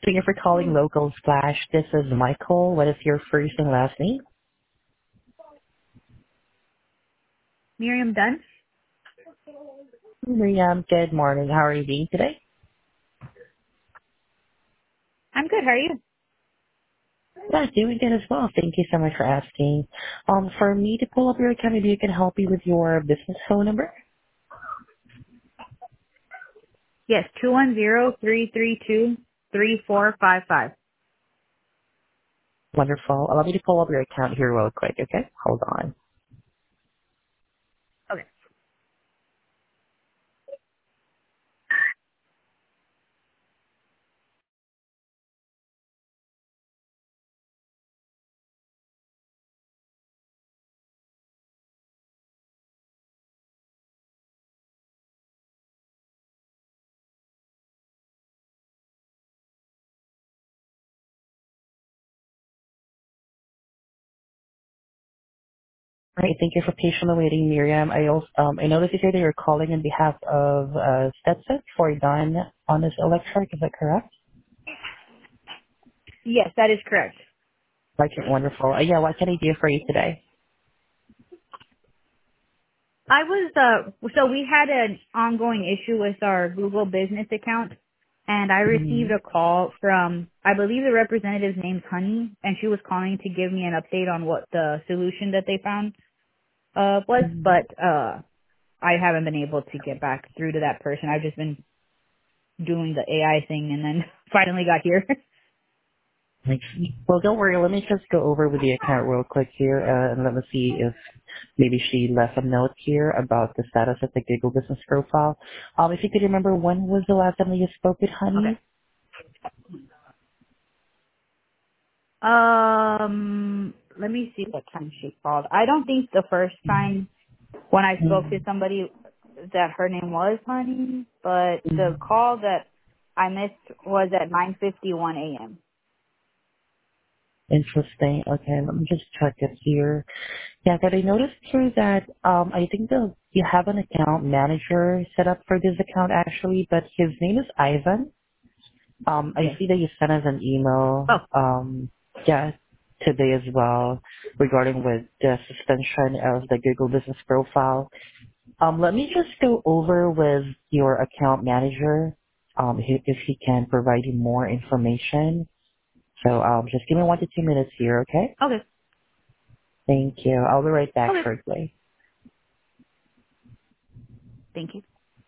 Thank you for calling Local Splash. This is Michael. What is your first and last name? Miriam Dunn. Miriam, good morning. How are you doing today? I'm good. How are you? Yeah, doing good as well. Thank you so much for asking. For me to pull up your account, maybe you can help me with your business phone number. Yes, 210-332-3455. Wonderful. Allow me to pull up your account here real quick, okay? Hold on. Okay. All right, thank you for patiently waiting, Miriam. I noticed you said that you're calling on behalf of Stetson for Don Honest Electric. Is that correct? Yes, that is correct. Okay, wonderful. Yeah, what can I do for you today? So we had an ongoing issue with our Google business account, and I received Mm-hmm. a call from, I believe the representative's name's Honey, and she was calling to give me an update on what the solution that they found, was, but, I haven't been able to get back through to that person. I've just been doing the AI thing and then finally got here. Well, don't worry. Let me just go over with the account real quick here, and let me see if maybe she left a note here about the status of the Google Business Profile. If you could remember, when was the last time that you spoke with Okay. Honey? Let me see what time she called. I don't think the first time when I spoke to Mm-hmm. somebody that her name was Honey, but the call that I missed was at 9:51 a.m. Interesting. Okay, let me just check it here. Yeah, but I noticed here that I think you have an account manager set up for this account actually, but his name is Ivan. I Yes. see that you sent us an email, Oh, yeah, today as well regarding with the suspension of the Google Business Profile. Let me just go over with your account manager, if he can provide you more information. So, just give me 1 to 2 minutes here, okay? okay. Thank you. I'll be right back Okay. shortly. Thank you.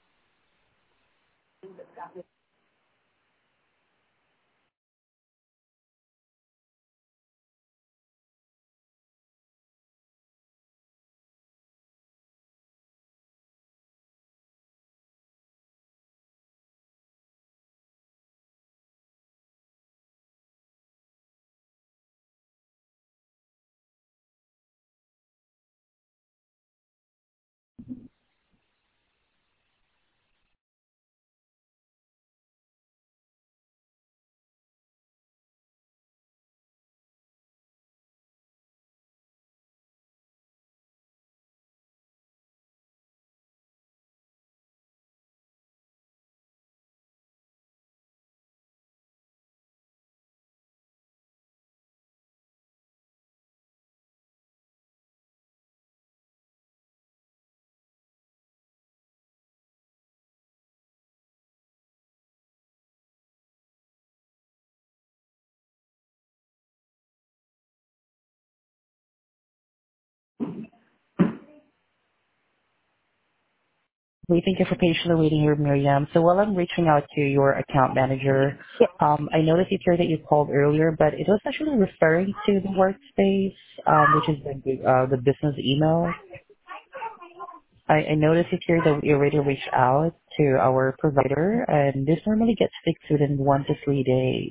We thank you for patiently waiting here, Miriam. So while I'm reaching out to your account manager, Yeah. I noticed here that you called earlier, but it was actually referring to the workspace, which is the business email. I noticed here that we already reached out to our provider, and this normally gets fixed within 1 to 3 days.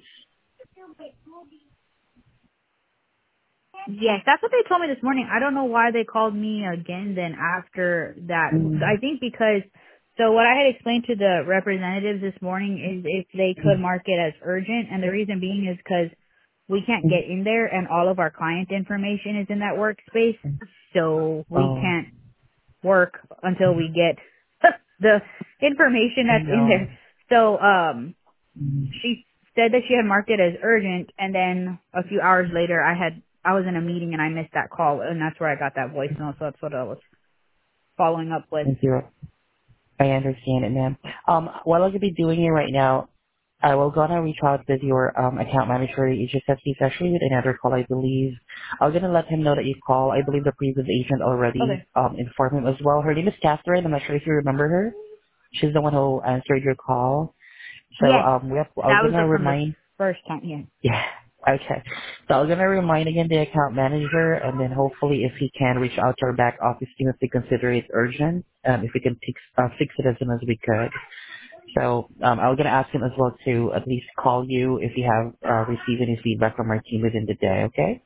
Yes, that's what they told me this morning. I don't know why they called me again then after that. I Mm, think because, so what I had explained to the representatives this morning is if they could mm, mark it as urgent, and the reason being is because we can't mm, get in there and all of our client information is in that workspace, mm. so we Oh, can't work until we get the information I that's in know. there. So, Mm, she said that she had marked it as urgent, and then a few hours later, I was in a meeting and I missed that call, and that's where I got that voicemail. So that's what I was following up with. Thank you. I understand it, ma'am. What I could be doing here right now, I will go and reach out with your account manager. It's just that he's actually with another call, I believe. I'm gonna let him know that you call. I believe the previous agent already Okay. informed him as well. Her name is Catherine. I'm not sure if you remember her. She's the one who answered your call. So Yes, I'm that was gonna from the remind. first time. Yeah. Yeah. Okay. So I'm gonna remind again the account manager, and then hopefully if he can reach out to our back office team if they consider it urgent, if we can fix it as soon as we could. So I was gonna ask him as well to at least call you if you have received any feedback from our team within the day. Okay.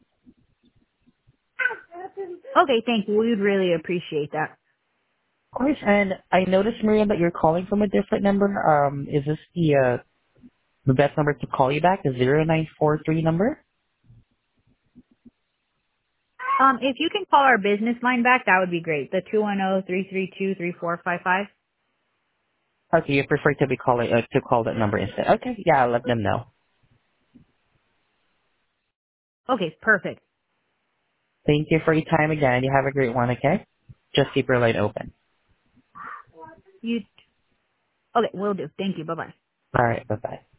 Okay, thank you. We would really appreciate that. Of course. And I noticed, Maria, that you're calling from a different number. Is this the best number to call you back? The 0943 number? If you can call our business line back, that would be great. The 210-332-3455. Okay, you prefer to be calling to call that number instead. Okay, yeah, I'll let them know. Okay, perfect. Thank you for your time again. You have a great one, okay? Just keep your line open. You. Okay, will do. Thank you. Bye bye. All right, bye-bye.